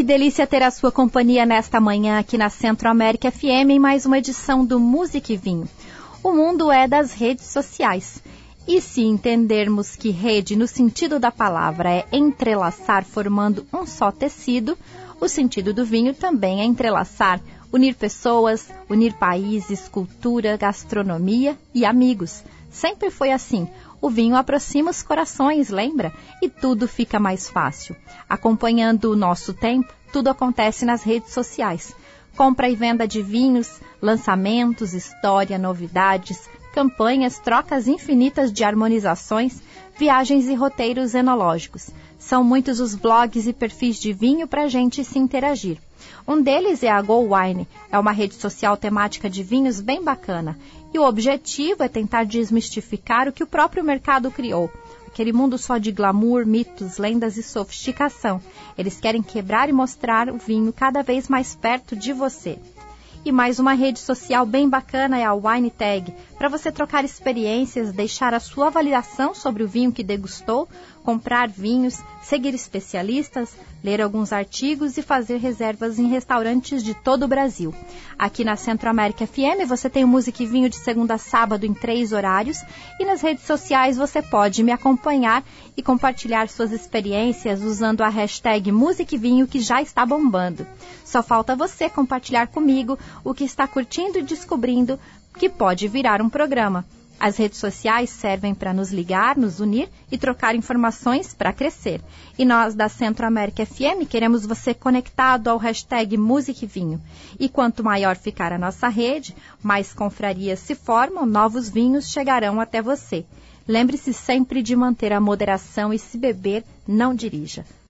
que delícia ter a sua companhia nesta manhã aqui na Centro América FM em mais uma edição do Música e Vinho. O mundo é das redes sociais. E se entendermos que rede, no sentido da palavra, é entrelaçar formando um só tecido, o sentido do vinho também é entrelaçar, unir pessoas, unir países, cultura, gastronomia e amigos. Sempre foi assim. O vinho aproxima os corações, lembra? E tudo fica mais fácil. Acompanhando o nosso tempo, tudo acontece nas redes sociais. Compra e venda de vinhos, lançamentos, história, novidades, campanhas, trocas infinitas de harmonizações, viagens e roteiros enológicos. São muitos os blogs e perfis de vinho para a gente se interagir. Um deles é a Go Wine, é uma rede social temática de vinhos bem bacana. E o objetivo é tentar desmistificar o que o próprio mercado criou. Aquele mundo só de glamour, mitos, lendas e sofisticação. Eles querem quebrar e mostrar o vinho cada vez mais perto de você. E mais uma rede social bem bacana é a Wine Tag, para você trocar experiências, deixar a sua avaliação sobre o vinho que degustou, comprar vinhos, seguir especialistas, ler alguns artigos e fazer reservas em restaurantes de todo o Brasil. Aqui na Centro América FM você tem o Música e Vinho de segunda a sábado em 3 horários e nas redes sociais você pode me acompanhar e compartilhar suas experiências usando a hashtag Música e Vinho que já está bombando. Só falta você compartilhar comigo o que está curtindo e descobrindo que pode virar um programa. As redes sociais servem para nos ligar, nos unir e trocar informações para crescer. E nós da Centro América FM queremos você conectado ao hashtag Música e Vinho. E quanto maior ficar a nossa rede, mais confrarias se formam, novos vinhos chegarão até você. Lembre-se sempre de manter a moderação e se beber, não dirija.